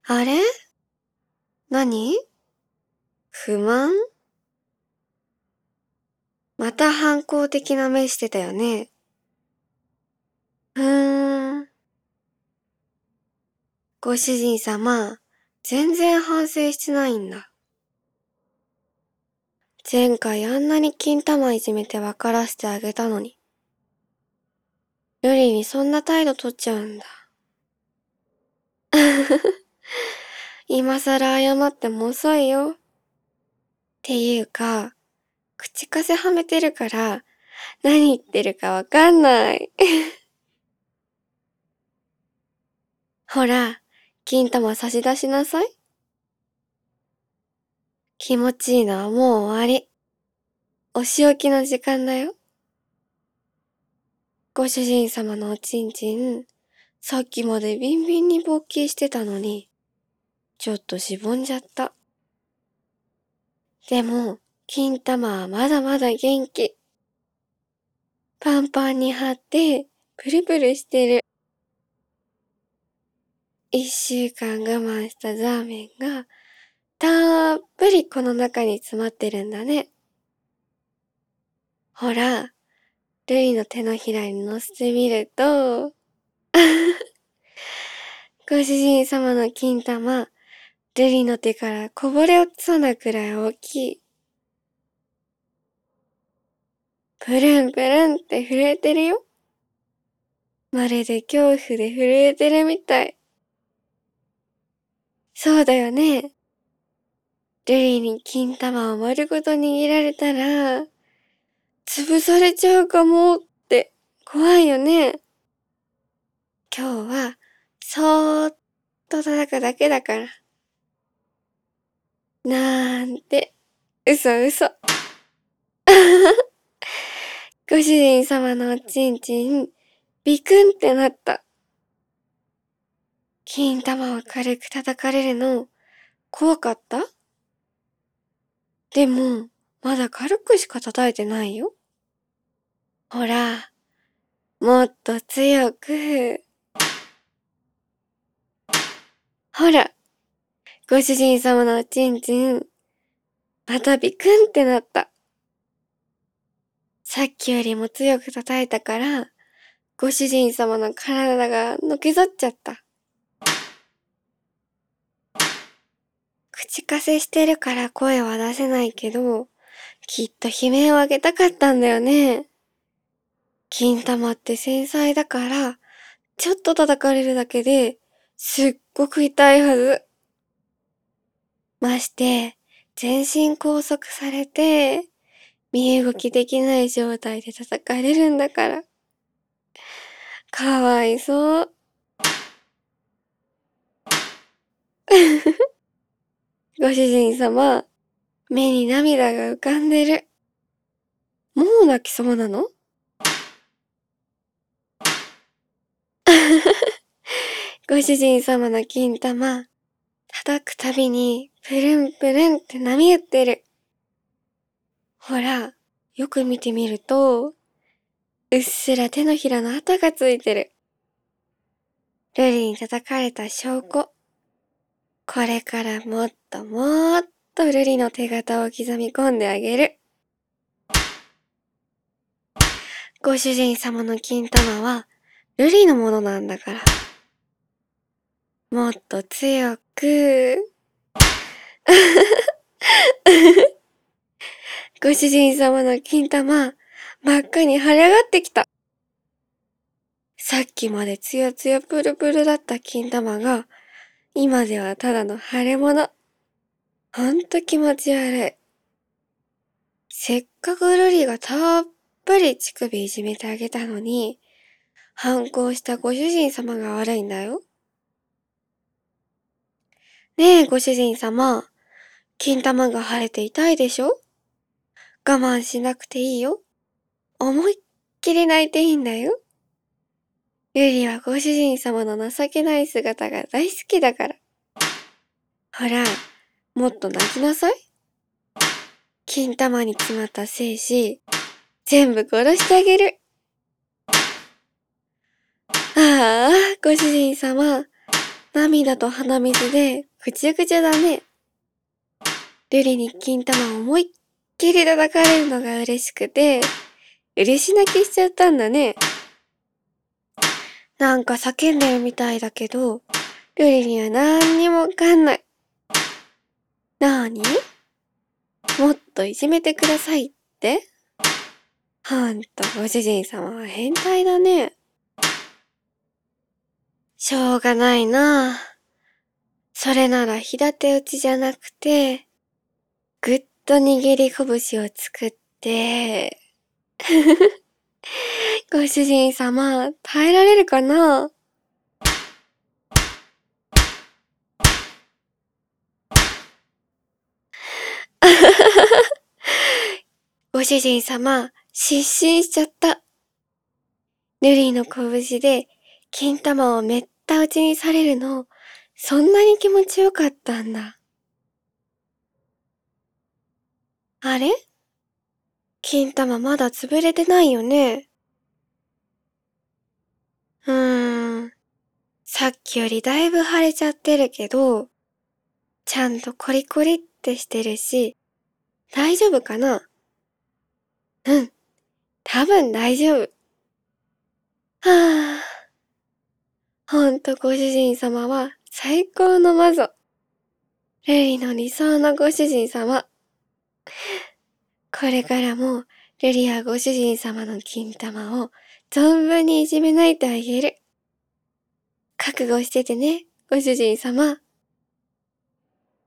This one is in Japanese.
あれ？何？不満？また反抗的な目してたよね。ふーん。ご主人様、全然反省してないんだ。前回あんなに金玉いじめて分からせてあげたのに。ルリにそんな態度取っちゃうんだ。今更謝っても遅いよ。っていうか、口癖はめてるから、何言ってるかわかんない。ほら、金玉差し出しなさい。気持ちいいのはもう終わり。お仕置きの時間だよ。ご主人様のおちんちん、さっきまでビンビンに勃起してたのに、ちょっとしぼんじゃった。でも、金玉はまだまだ元気。パンパンに張って、プルプルしてる。1週間我慢したザーメンが、たっぷりこの中に詰まってるんだね。ほら、ルリの手のひらに乗せてみると、ご主人様の金玉、ルリの手からこぼれ落ちそうなくらい大きい。プルンプルンって震えてるよ。まるで恐怖で震えてるみたい。そうだよね。ルリに金玉を丸ごと握られたら、潰されちゃうかもって怖いよね。今日は、そーっと叩くだけだから。なんて、嘘嘘。ご主人様のおちんちん、ビクンってなった。金玉を軽く叩かれるの、怖かった？でも、まだ軽くしか叩いてないよ。ほら、もっと強く。ほら、ご主人様のおちんちん、またビクンってなった。さっきよりも強く叩いたから、ご主人様の体がのけぞっちゃった。口かせしてるから声は出せないけど、きっと悲鳴を上げたかったんだよね。金玉って繊細だから、ちょっと叩かれるだけで、すっごく痛いはず。まして、全身拘束されて、身動きできない状態で叩かれるんだから。かわいそう。ご主人様、目に涙が浮かんでる。もう泣きそうなの？ご主人様の金玉、叩くたびにプルンプルンって波打ってる。ほら、よく見てみると、うっすら手のひらの跡がついてる。ルリに叩かれた証拠。これからもっともっとルリの手形を刻み込んであげる。ご主人様の金玉はルリのものなんだから。もっと強く。ご主人様の金玉、真っ赤に腫れ上がってきた。さっきまでツヤツヤプルプルだった金玉が、今ではただの腫れ物。ほんと気持ち悪い。せっかくルリがたっぷり乳首いじめてあげたのに、反抗したご主人様が悪いんだよ。ねえ、ご主人様。金玉が腫れて痛いでしょ？我慢しなくていいよ。思いっきり泣いていいんだよ。ルリはご主人様の情けない姿が大好きだから。ほら、もっと泣きなさい。金玉に詰まった精子、全部殺してあげる。ああ、ご主人様、 涙と鼻水でぐちゃぐちゃだね。瑠璃に金玉を思いっきり叩かれるのが嬉しくて、嬉し泣きしちゃったんだね。なんか叫んでるみたいだけど、瑠璃にはなんにもわかんない。なーに？もっといじめてくださいって？ほんとご主人様は変態だね。しょうがないな。それなら平手打ちじゃなくて、ぐっと握り拳を作って、ご主人様、耐えられるかな？ご主人様、失神しちゃった。瑠璃の拳で金玉をめった打ちにされるの、そんなに気持ちよかったんだ。あれ？金玉まだ潰れてないよね。さっきよりだいぶ腫れちゃってるけど、ちゃんとコリコリってしてるし、大丈夫かな？うん、多分大丈夫。はぁ、ほんとご主人様は最高の魔女。ルリの理想のご主人様。これからもルリはご主人様の金玉を存分にいじめ抜いてあげる。覚悟しててね、ご主人様。